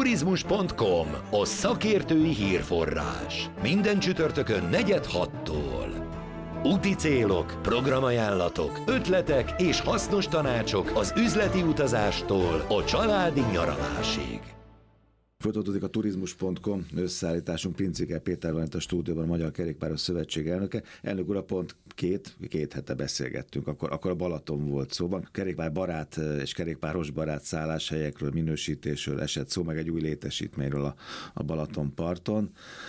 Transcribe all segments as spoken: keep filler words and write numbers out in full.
turizmus pont com, a szakértői hírforrás. Minden csütörtökön negyed hattól. Úti célok, programajánlatok, ötletek és hasznos tanácsok az üzleti utazástól a családi nyaralásig. Folytatódik a turizmus pont com összeállításunk. Princike Péter van itt a stúdióban, a Magyar Kerékpáros Szövetség elnöke. Elnök úr, pont két, két hete beszélgettünk, akkor, akkor a Balaton volt szóban. Kerékpár barát és kerékpáros barát szálláshelyekről, minősítésről esett szó, meg egy új létesítményről a, a Balaton parton.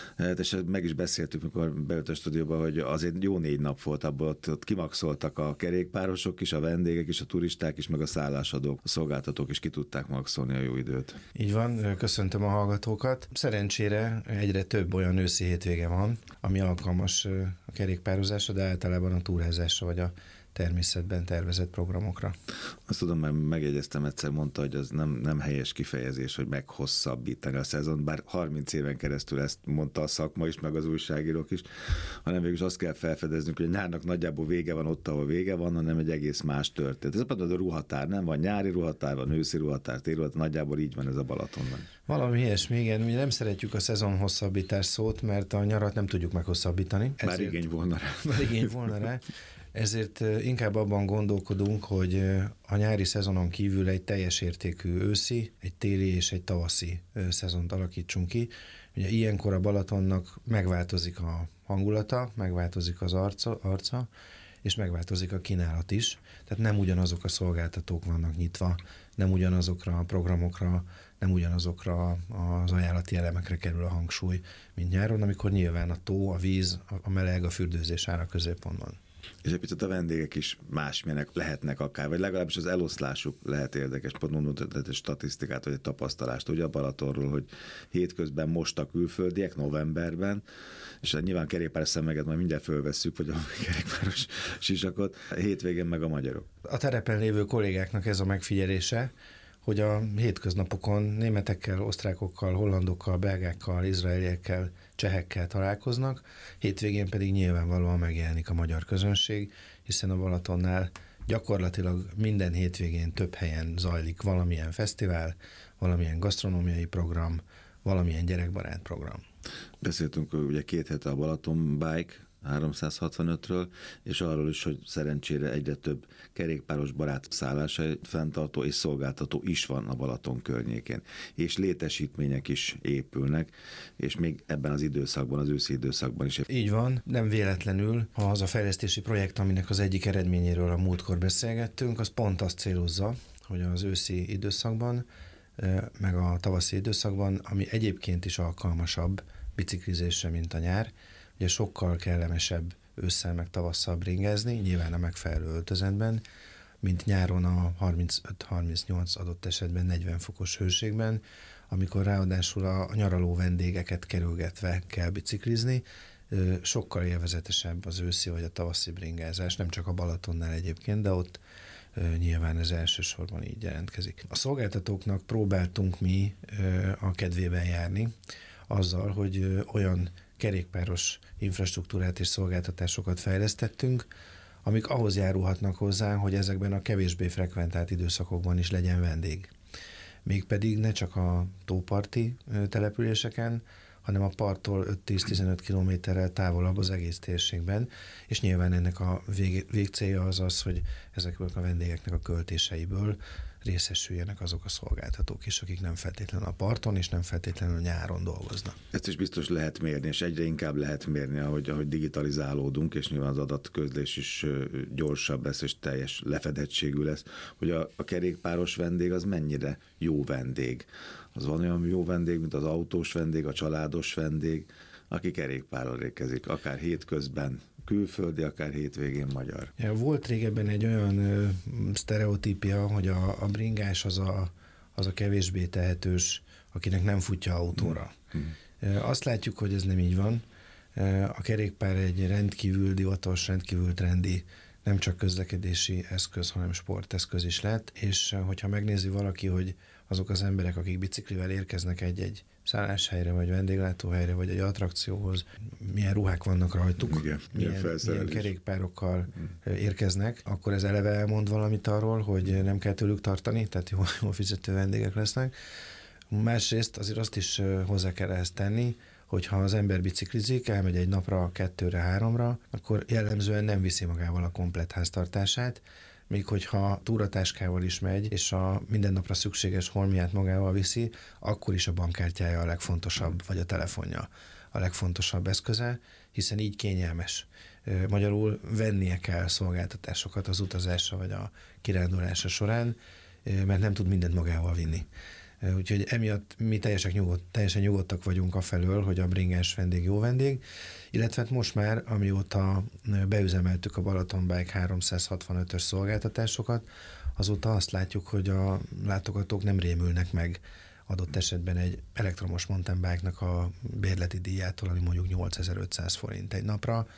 És meg is beszéltük, mikor bejött a stúdióba, hogy azért jó négy nap volt abból, ott, ott kimaxoltak a kerékpárosok is, a vendégek is, a turisták is, meg a szállásadók, a szolgáltatók is ki tudták maxolni a jó időt. Így van, köszöntöm a hallgatókat. Szerencsére egyre több olyan őszi hétvége van, ami alkalmas a kerékpározásra, de általában a túrázásra vagy a természetben tervezett programokra. Azt tudom, mert megjegyeztem, egyszer mondta, hogy az nem, nem helyes kifejezés, hogy meghosszabbítani a szezon, bár harminc éven keresztül ezt mondta a szakma is, meg az újságírók is, hanem végül is azt kell felfedeznünk, hogy a nyárnak nagyjából vége van ott, ahol vége van, hanem egy egész más történet. Ez például a ruhatár, nem van nyári ruhatár, van őszi ruhatár, téli ruhatár, nagyjából így van ez a Balatonban. Valami ilyesmi, igen, mi nem szeretjük a szezon hosszabbítás szót, mert a nyarat nem tudjuk meghosszabbítani. Bár igény volna rá. Bár igény volna rá. Ezért inkább abban gondolkodunk, hogy a nyári szezonon kívül egy teljes értékű őszi, egy téli és egy tavaszi szezont alakítsunk ki. Ugye ilyenkor a Balatonnak megváltozik a hangulata, megváltozik az arca, arca, és megváltozik a kínálat is. Tehát nem ugyanazok a szolgáltatók vannak nyitva, nem ugyanazokra a programokra, nem ugyanazokra az ajánlati elemekre kerül a hangsúly, mint nyáron, amikor nyilván a tó, a víz, a meleg, a fürdőzés áll a középpontban. És egy picit a vendégek is másmilyenek lehetnek akár, vagy legalábbis az eloszlásuk lehet érdekes. Pont mondott egy statisztikát, vagy egy tapasztalást ugye a Balatonról, hogy hétközben most a külföldiek novemberben, és nyilván kerékpáros szemeget majd mindjárt fölvesszük, vagy a kerékpáros sisakot, hétvégén meg a magyarok. A terepen lévő kollégáknak ez a megfigyelése, hogy a hétköznapokon németekkel, osztrákokkal, hollandokkal, belgákkal, izraeliekkel, csehekkel találkoznak, hétvégén pedig nyilvánvalóan megjelenik a magyar közönség, hiszen a Balatonnál gyakorlatilag minden hétvégén több helyen zajlik valamilyen fesztivál, valamilyen gasztronómiai program, valamilyen gyerekbarát program. Beszéltünk ugye két hete a Balaton Bike háromszázhatvanötről, és arról is, hogy szerencsére egyre több kerékpáros barát szálláshely, fenntartó és szolgáltató is van a Balaton környékén. És létesítmények is épülnek, és még ebben az időszakban, az őszi időszakban is. Így van, nem véletlenül az a fejlesztési projekt, aminek az egyik eredményéről a múltkor beszélgettünk, az pont azt célozza, hogy az őszi időszakban, meg a tavaszi időszakban, ami egyébként is alkalmasabb biciklizésre, mint a nyár, ugye sokkal kellemesebb ősszel meg tavasszal bringázni, nyilván a megfelelő öltözetben, mint nyáron a harmincöt-harmincnyolc adott esetben negyven fokos hőségben, amikor ráadásul a nyaraló vendégeket kerülgetve kell biciklizni, sokkal élvezetesebb az őszi vagy a tavaszi bringázás, nem csak a Balatonnál egyébként, de ott nyilván ez elsősorban így jelentkezik. A szolgáltatóknak próbáltunk mi a kedvében járni, azzal, hogy olyan kerékpáros infrastruktúrát és szolgáltatásokat fejlesztettünk, amik ahhoz járulhatnak hozzá, hogy ezekben a kevésbé frekventált időszakokban is legyen vendég. Mégpedig ne csak a tóparti településeken, hanem a parttól öt-tíz-tizenöt kilométerrel távolabb az egész térségben, és nyilván ennek a vég, végcélja az az, hogy ezekből a vendégeknek a költéseiből részesüljenek azok a szolgáltatók is, akik nem feltétlenül a parton, és nem feltétlenül nyáron dolgoznak. Ezt is biztos lehet mérni, és egyre inkább lehet mérni, ahogy, ahogy digitalizálódunk, és nyilván az adatközlés is gyorsabb lesz, és teljes lefedettségű lesz, hogy a, a kerékpáros vendég az mennyire jó vendég. Az van olyan jó vendég, mint az autós vendég, a családos vendég, aki kerékpárral érkezik, akár hétközben külföldi, akár hétvégén magyar. Ja, volt régebben egy olyan ö, sztereotípia, hogy a, a bringás az a, az a kevésbé tehetős, akinek nem futja autóra. Hmm. Azt látjuk, hogy ez nem így van. A kerékpár egy rendkívül divatos, rendkívül trendi, nem csak közlekedési eszköz, hanem sporteszköz is lett, és hogyha megnézi valaki, hogy azok az emberek, akik biciklivel érkeznek egy-egy szálláshelyre, vagy vendéglátóhelyre, vagy egy attrakcióhoz, milyen ruhák vannak rajtuk, igen, milyen, milyen kerékpárokkal mm. érkeznek, akkor ez eleve elmond valamit arról, hogy nem kell tőlük tartani, tehát jó, jó fizető vendégek lesznek. Másrészt azért azt is hozzá kell ehhez tenni, hogyha az ember biciklizik, elmegy egy napra, kettőre, háromra, akkor jellemzően nem viszi magával a komplett háztartását, míg hogyha túratáskával is megy, és a minden napra szükséges holmiát magával viszi, akkor is a bankkártyája a legfontosabb, vagy a telefonja a legfontosabb eszköze, hiszen így kényelmes. Magyarul vennie kell szolgáltatásokat az utazása vagy a kirándulása során, mert nem tud mindent magával vinni. Úgyhogy emiatt mi teljesen, nyugodt, teljesen nyugodtak vagyunk afelől, hogy a bringás vendég jó vendég, illetve hát most már, amióta beüzemeltük a Balaton Bike háromszázhatvanötös szolgáltatásokat, azóta azt látjuk, hogy a látogatók nem rémülnek meg adott esetben egy elektromos mountain bike-nak a bérleti díjától, ami mondjuk nyolcezer-ötszáz forint egy napra.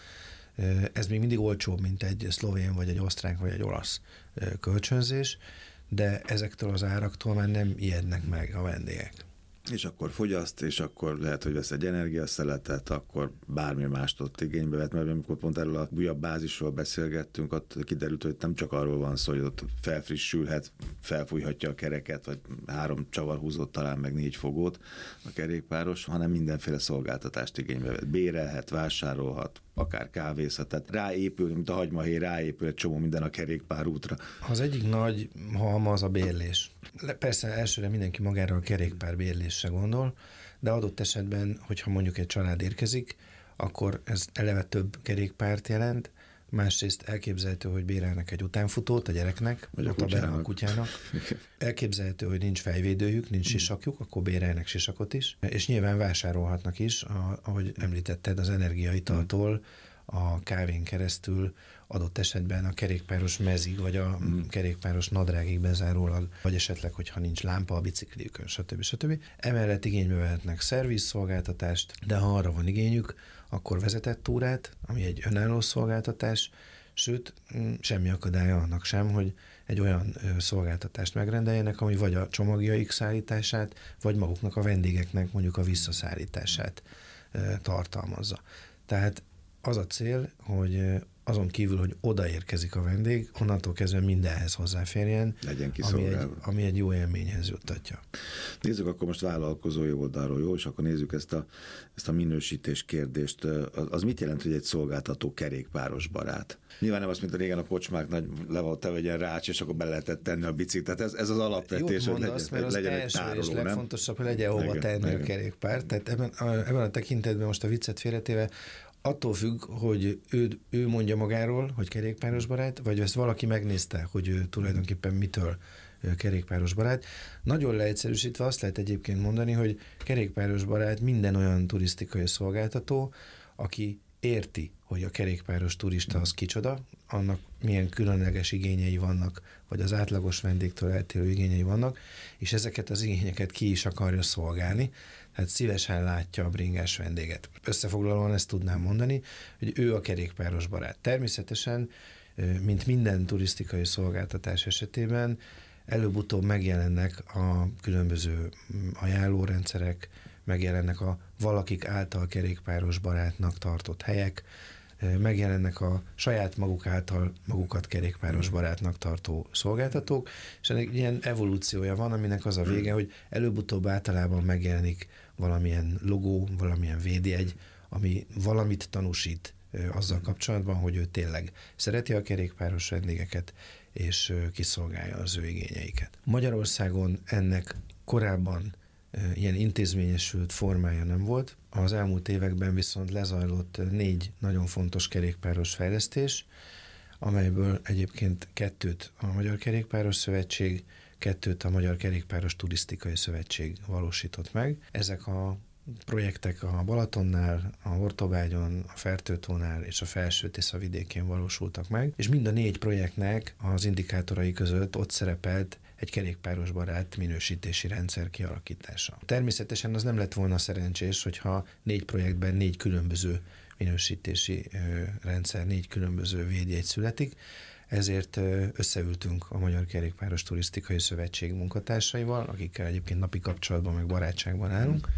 Ez még mindig olcsóbb, mint egy szlovén, vagy egy osztrák, vagy egy olasz kölcsönzés, de ezektől az áraktól már nem ijednek meg a vendégek. És akkor fogyaszt, és akkor lehet, hogy vesz egy energiaszeletet, akkor bármi mást ott igénybe vett, mert amikor pont erről a újabb bázisról beszélgettünk, ott kiderült, hogy nem csak arról van szó, hogy ott felfrissülhet, felfújhatja a kereket, vagy három csavarhúzót, talán meg négy fogót a kerékpáros, hanem mindenféle szolgáltatást igénybe vett. Bérelhet, vásárolhat, akár kávézhat, tehát ráépül, mint a hagymahéj, ráépül egy csomó minden a kerékpárútra. Az egyik nagy halma az a bérlés. Persze elsőre mindenki magára a kerékpár bérlésre gondol, de adott esetben, hogyha mondjuk egy család érkezik, akkor ez eleve több kerékpárt jelent, másrészt elképzelhető, hogy bérelnek egy utánfutót a gyereknek, vagy a ott kutyának. a kutyának. Elképzelhető, hogy nincs fejvédőjük, nincs sisakjuk, akkor bérelnek sisakot is, és nyilván vásárolhatnak is, ahogy említetted, az energiaitaltól a kávén keresztül adott esetben a kerékpáros mezig, vagy a mm. kerékpáros nadrágig bezárólag, vagy esetleg, hogyha nincs lámpa a bicikliükön, stb. stb. Emellett igénybe vehetnek szervizszolgáltatást, de ha arra van igényük, akkor vezetett túrát, ami egy önálló szolgáltatás, sőt, semmi akadálya annak sem, hogy egy olyan szolgáltatást megrendeljenek, ami vagy a csomagjaik szállítását, vagy maguknak a vendégeknek mondjuk a visszaszállítását tartalmazza. Tehát az a cél, hogy azon kívül, hogy odaérkezik a vendég, onnantól kezdve mindenhez hozzáférjen, legyen ami egy, ami egy jó élményhez juttatja. Nézzük akkor most vállalkozói oldalról, jó? És akkor nézzük ezt a, ezt a minősítés kérdést. Az, az mit jelent, hogy egy szolgáltató kerékpáros barát? Nyilván nem azt, mint a régen a kocsmák nagy le volt te, egy ilyen rács, és akkor be lehetett tenni a biciklit. Tehát ez, ez az alapvetés, hogy legyen, azt, mert az legyen egy első tároló, és nem? legfontosabb, hogy legyen hova igen, tenni igen. a kerékpárt. Tehát ebben a, ebben a tekintetben most a viccet félretéve attól függ, hogy ő, ő mondja magáról, hogy kerékpáros barát, vagy ezt valaki megnézte, hogy ő tulajdonképpen mitől kerékpáros barát. Nagyon leegyszerűsítve azt lehet egyébként mondani, hogy kerékpáros barát minden olyan turisztikai szolgáltató, aki érti, hogy a kerékpáros turista az kicsoda, annak milyen különleges igényei vannak, vagy az átlagos vendégtől eltérő igényei vannak, és ezeket az igényeket ki is akarja szolgálni, tehát szívesen látja a bringás vendéget. Összefoglalóan ezt tudnám mondani, hogy ő a kerékpáros barát. Természetesen, mint minden turisztikai szolgáltatás esetében, előbb-utóbb megjelennek a különböző ajánlórendszerek, megjelennek a valakik által kerékpáros barátnak tartott helyek, megjelennek a saját maguk által magukat kerékpáros barátnak tartó szolgáltatók, és ennek ilyen evolúciója van, aminek az a vége, hogy előbb-utóbb általában megjelenik valamilyen logó, valamilyen védjegy, ami valamit tanúsít azzal kapcsolatban, hogy ő tényleg szereti a kerékpáros vendégeket, és kiszolgálja az ő igényeiket. Magyarországon ennek korábban ilyen intézményesült formája nem volt. Az elmúlt években viszont lezajlott négy nagyon fontos kerékpáros fejlesztés, amelyből egyébként kettőt a Magyar Kerékpáros Szövetség, kettőt a Magyar Kerékpáros Turisztikai Szövetség valósított meg. Ezek a projektek a Balatonnál, a Ortobágyon, a Fertőtónál és a Felső-Tisza vidékén valósultak meg, és mind a négy projektnek az indikátorai között ott szerepelt egy kerékpáros barát minősítési rendszer kialakítása. Természetesen az nem lett volna szerencsés, hogyha négy projektben négy különböző minősítési rendszer, négy különböző védjegy születik, ezért összeültünk a Magyar Kerékpáros Turisztikai Szövetség munkatársaival, akikkel egyébként napi kapcsolatban meg barátságban állunk,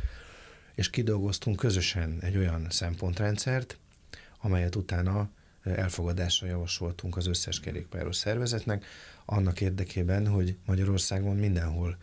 és kidolgoztunk közösen egy olyan szempontrendszert, amelyet utána elfogadásra javasoltunk az összes kerékpáros szervezetnek, annak érdekében, hogy Magyarországon mindenhol a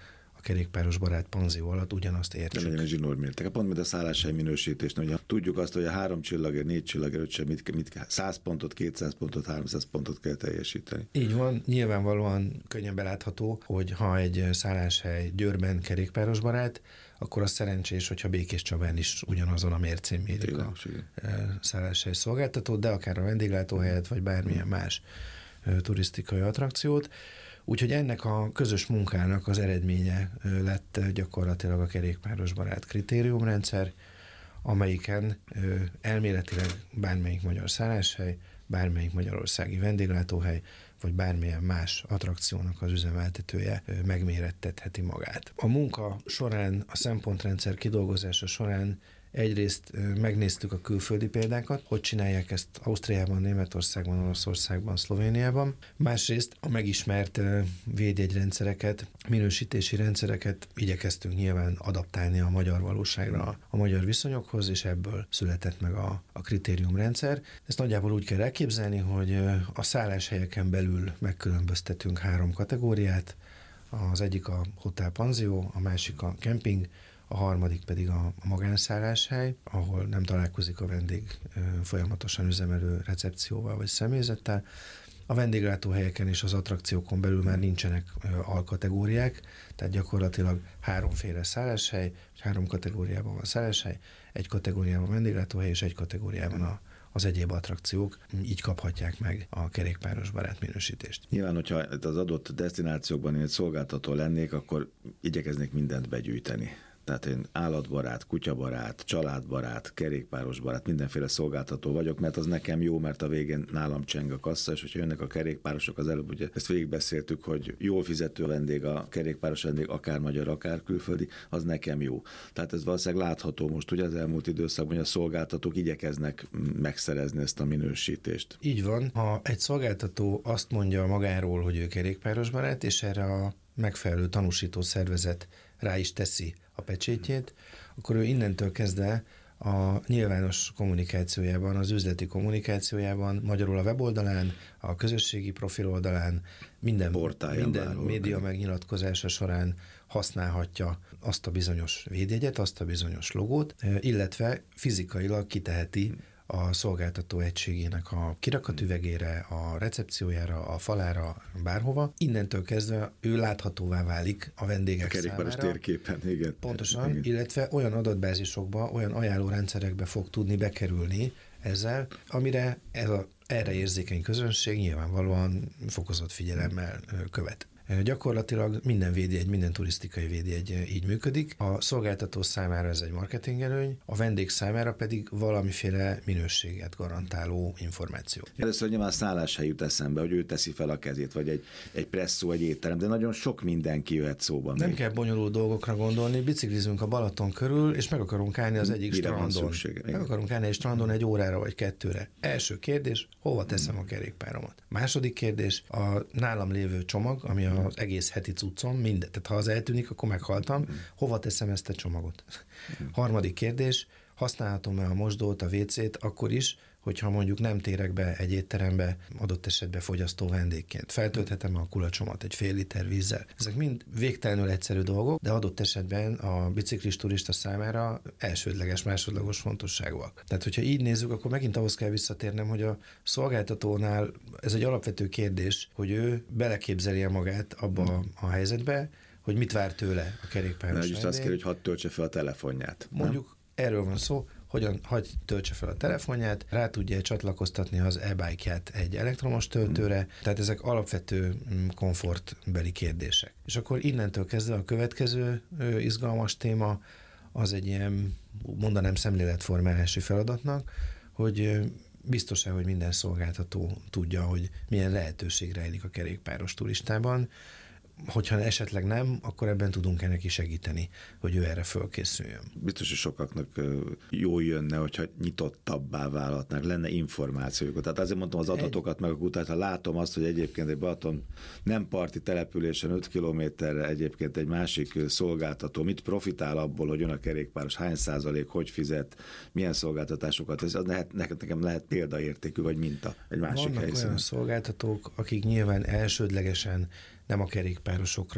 kerékpáros barát panzió alatt ugyanazt értsük. De legyen egy zsinórmérték. Pont mint a szálláshely minősítésnél, hogy tudjuk azt, hogy a három csillagért, négy csillagért, öt sem, mit, mit, száz pontot, kétszáz pontot, háromszáz pontot kell teljesíteni. Így van, nyilvánvalóan könnyen belátható, hogy ha egy szálláshely Győrben kerékpáros barát, akkor az szerencsés, hogyha Békéscsabán is ugyanazon a mércén mérik a szálláshely szolgáltatót, de akár a vendéglátóhelyet, vagy bármilyen más turisztikai attrakciót. Úgyhogy ennek a közös munkának az eredménye lett gyakorlatilag a kerékpáros barát kritériumrendszer, amelyiken elméletileg bármelyik magyar szálláshely, bármelyik magyarországi vendéglátóhely, vagy bármilyen más attrakciónak az üzemeltetője megmérettetheti magát. A munka során, a szempontrendszer kidolgozása során egyrészt megnéztük a külföldi példákat, hogy csinálják ezt Ausztriában, Németországban, Olaszországban, Szlovéniában. Másrészt a megismert védjegyrendszereket, minősítési rendszereket igyekeztünk nyilván adaptálni a magyar valóságra, a magyar viszonyokhoz, és ebből született meg a, a kritériumrendszer. Ezt nagyjából úgy kell elképzelni, hogy a szálláshelyeken belül megkülönböztetünk három kategóriát. Az egyik a hotel panzió, a másik a kemping, a harmadik pedig a magánszálláshely, ahol nem találkozik a vendég folyamatosan üzemelő recepcióval vagy személyzettel. A vendéglátóhelyeken és az attrakciókon belül már nincsenek alkategóriák, tehát gyakorlatilag háromféle szálláshely, három kategóriában van szálláshely, egy kategóriában vendéglátóhely és egy kategóriában a az egyéb attrakciók, így kaphatják meg a kerékpáros barát minősítést. Nyilván, hogyha az adott desztinációkban én egy szolgáltató lennék, akkor igyekeznék mindent begyűjteni. Tehát én állatbarát, kutyabarát, családbarát, kerékpáros barát, mindenféle szolgáltató vagyok, mert az nekem jó, mert a végén nálam cseng a kassa, és hogyha jönnek a kerékpárosok, az előbb ugye ezt végigbeszéltük, hogy jól fizető vendég, a kerékpáros vendég, akár magyar, akár külföldi, az nekem jó. Tehát ez valószínűleg látható most ugye az elmúlt időszakban, hogy a szolgáltatók igyekeznek megszerezni ezt a minősítést. Így van. Ha egy szolgáltató azt mondja magáról, hogy ő kerékpáros barát, és erre a megfelelő tanúsító szervezet rá is teszi a pecsétjét, akkor ő innentől kezdve a nyilvános kommunikációjában, az üzleti kommunikációjában, magyarul a weboldalán, a közösségi profil oldalán, minden, minden média megnyilatkozása során használhatja azt a bizonyos védjegyet, azt a bizonyos logót, illetve fizikailag kiteheti a szolgáltató egységének a kirakatüvegére, a recepciójára, a falára, bárhova. Innentől kezdve ő láthatóvá válik a vendégek a kerékpáros számára. Térképen, igen. Pontosan, igen. Illetve olyan adatbázisokba, olyan ajánlórendszerekbe fog tudni bekerülni ezzel, amire ez a, erre érzékeny közönség nyilvánvalóan fokozott figyelemmel követ. Gyakorlatilag minden védjegy, minden turisztikai védjegy így működik. A szolgáltató számára ez egy marketingelőny, a vendég számára pedig valamiféle minőséget garantáló információ. Először nyilván szálláshely jut eszembe, hogy ő teszi fel a kezét, vagy egy, egy presszó, egy étterem, de nagyon sok mindenki jöhet szóba. Nem még. kell bonyolult dolgokra gondolni, biciklizünk a Balaton körül, és meg akarunk állni az egyik Mire strandon. Meg akarunk állni egy strandon egy órára vagy kettőre. Első kérdés, hova teszem a kerékpáromat? Második kérdés, a nálam lévő csomag, ami a az egész heti cuccom, mindet. Tehát ha az eltűnik, akkor meghaltam. Hova teszem ezt a csomagot? Harmadik kérdés, használhatom-e a mosdót, a vécét akkor is, hogyha mondjuk nem térek be egy étterembe, adott esetben fogyasztó vendégként. Feltölthetem a kulacsomat egy fél liter vízzel. Ezek mind végtelenül egyszerű dolgok, de adott esetben a biciklis turista számára elsődleges, másodlagos fontosságúak. Tehát, hogyha így nézzük, akkor megint ahhoz kell visszatérnem, hogy a szolgáltatónál ez egy alapvető kérdés, hogy ő beleképzelje magát abba a, a helyzetbe, hogy mit vár tőle a kerékpáros vendég. Azt kér, hogy hadd töltse fel a telefonját. Mondjuk nem? Erről van szó, hogyan hagy töltse fel a telefonját, rá tudja csatlakoztatni az e-bike-ját egy elektromos töltőre, mm. tehát ezek alapvető komfortbeli kérdések. És akkor innentől kezdve a következő ö, izgalmas téma az egy ilyen, mondanám, szemléletformálási feladatnak, hogy ö, biztos-e, hogy minden szolgáltató tudja, hogy milyen lehetőség rejlik a kerékpáros turistában. Hogyha esetleg nem, akkor ebben tudunk neki segíteni, hogy ő erre fölkészüljön. Biztos, hogy sokaknak jó jönne, hogyha nyitottabbá válhatnak, lenne információjuk. Tehát azért mondtam az adatokat, meg a kutat, ha látom azt, hogy egyébként egy Balaton nem parti településen öt kilométerre egyébként egy másik szolgáltató mit profitál abból, hogy jön a kerékpáros, hány százalék, hogy fizet, milyen szolgáltatásokat, ez az lehet, nekem lehet példaértékű, vagy minta egy másik Vannak helyszínen. Olyan szolgáltatók, akik nyilván elsődlegesen nem a kerékpárosokra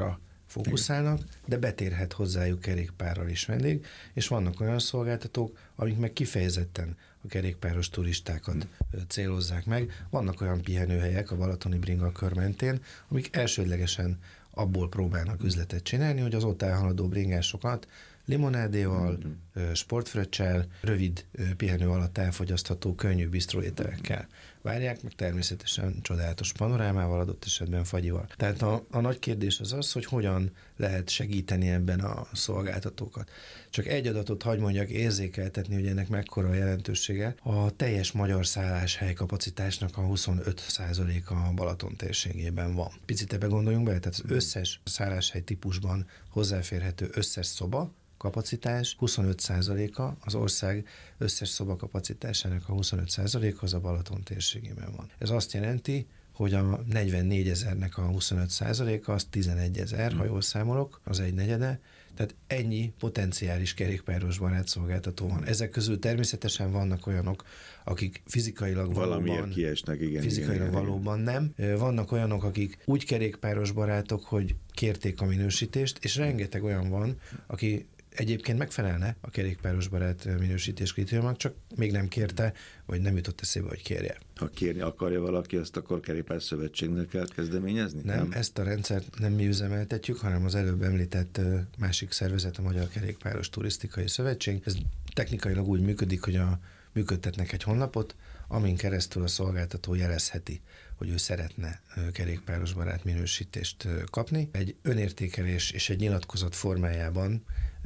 fókuszálnak, de betérhet hozzájuk kerékpárral is vendég, és vannak olyan szolgáltatók, amik meg kifejezetten a kerékpáros turistákat hmm. célozzák meg. Vannak olyan pihenőhelyek a Balatoni bringakör mentén, amik elsődlegesen abból próbálnak üzletet csinálni, hogy az ott elhaladó bringásokat limonádéval, mm-hmm. sportfröccsel, rövid pihenő alatt elfogyasztható, könnyű bisztróételekkel várják, meg természetesen csodálatos panorámával, adott esetben fagyival. Tehát a, a nagy kérdés az az, hogy hogyan lehet segíteni ebben a szolgáltatókat. Csak egy adatot hagy mondjak érzékeltetni, hogy ennek mekkora a jelentősége. A teljes magyar szálláshely kapacitásnak a huszonöt százaléka a Balaton térségében van. Picit ebbe gondoljunk bele, tehát az összes szálláshely típusban hozzáférhető összes szoba, kapacitás huszonöt százaléka, az ország összes szobakapacitásának a huszonöt százaléka az a Balaton térségében van. Ez azt jelenti, hogy a negyvennégyezer-nek a huszonöt százaléka az tizenegyezer, ha jól számolok, az egy negyede, tehát ennyi potenciális kerékpáros barát szolgáltató van. Ezek közül természetesen vannak olyanok, akik fizikailag valóban, kiesnek, igen, fizikailag igen, valóban nem. Vannak olyanok, akik úgy kerékpáros barátok, hogy kérték a minősítést, és rengeteg olyan van, aki egyébként megfelelne a kerékpáros barát minősítés kritériumnak, csak még nem kérte, vagy nem jutott eszébe, hogy kérje. Ha kérni akarja valaki, azt akkor kerékpáros szövetségnél kell kezdeményezni? Nem, nem, ezt a rendszert nem mi üzemeltetjük, hanem az előbb említett másik szervezet, a Magyar Kerékpáros Turisztikai Szövetség. Ez technikailag úgy működik, hogy a, működtetnek egy honlapot, amin keresztül a szolgáltató jelezheti, hogy ő szeretne kerékpáros barát minősítést kapni. Egy önértékelés és egy nyilatkozat formájában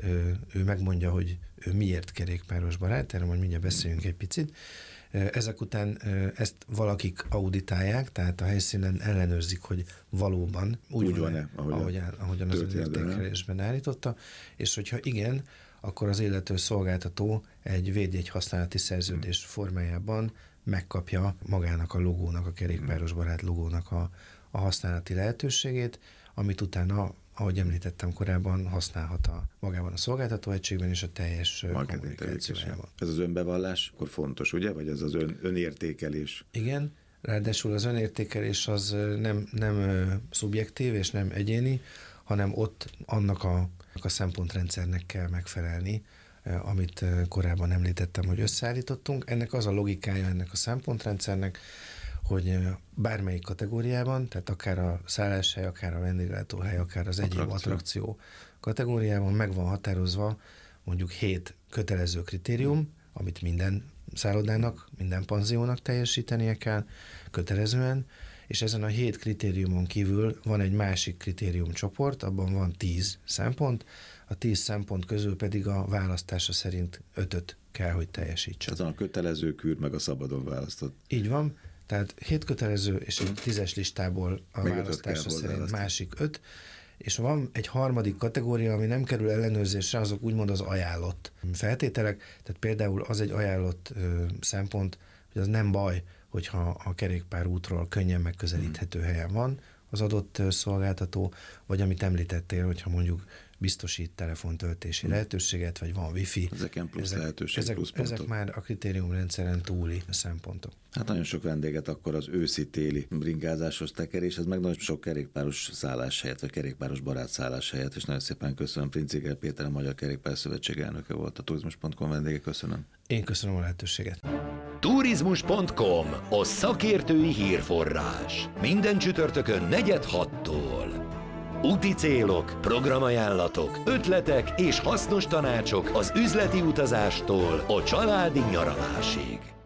ő megmondja, hogy ő miért kerékpáros barát, erről majd mindjárt beszéljünk egy picit. Ezek után ezt valakik auditálják, tehát a helyszínen ellenőrzik, hogy valóban úgy, úgy van-e, van-e ahogyan, ahogyan az önértékelésben állította, és hogyha igen, akkor az illető szolgáltató egy védjegy használati szerződés formájában megkapja magának a logónak, a kerékpáros barát logónak a, a használati lehetőségét, amit utána, ahogy említettem korábban, használhat a, magában a szolgáltatóegységben és a teljes kommunikációjában. Ez az önbevallás akkor fontos, ugye? Vagy ez az ön, önértékelés? Igen, ráadásul az önértékelés az nem, nem szubjektív és nem egyéni, hanem ott annak a, a szempontrendszernek kell megfelelni, amit korábban említettem, hogy összeállítottunk. Ennek az a logikája ennek a szempontrendszernek, hogy bármelyik kategóriában, tehát akár a szálláshely, akár a vendéglátóhely, akár az egyéb attrakció, attrakció kategóriában meg van határozva mondjuk hét kötelező kritérium, amit minden szállodának, minden panziónak teljesítenie kell kötelezően, és ezen a hét kritériumon kívül van egy másik kritériumcsoport, abban van tíz szempont, a tíz szempont közül pedig a választása szerint ötöt kell, hogy teljesítsen. Ez a kötelező kür, meg a szabadon választott. Így van, tehát hét kötelező, és egy tízes listából a Még választása szerint másik öt, és van egy harmadik kategória, ami nem kerül ellenőrzésre, azok úgymond az ajánlott feltételek, tehát például az egy ajánlott ö, szempont, hogy az nem baj, hogyha a kerékpárútról könnyen megközelíthető helyen van az adott szolgáltató, vagy amit említettél, hogyha mondjuk biztosít telefontöltési hmm. lehetőséget, vagy van wifi. Ezeken plusz ezek, lehetőség, ezek, plusz pontok. Ezek már a kritériumrendszeren túli szempontok. Hát nagyon sok vendéget akkor az őszi-téli bringázáshoz teker, és ez meg nagyon sok kerékpáros szálláshelyet, vagy kerékpáros barát szálláshelyet, és nagyon szépen köszönöm. Princiger Péter, a Magyar Kerékpár Szövetség elnöke volt, a turizmus pont com vendége, köszönöm. Én köszönöm a lehetőséget. turizmus pont com, a szakértői hírforrás. Minden csütörtökön negyed hattól. Úti célok, programajánlatok, ötletek és hasznos tanácsok az üzleti utazástól a családi nyaralásig.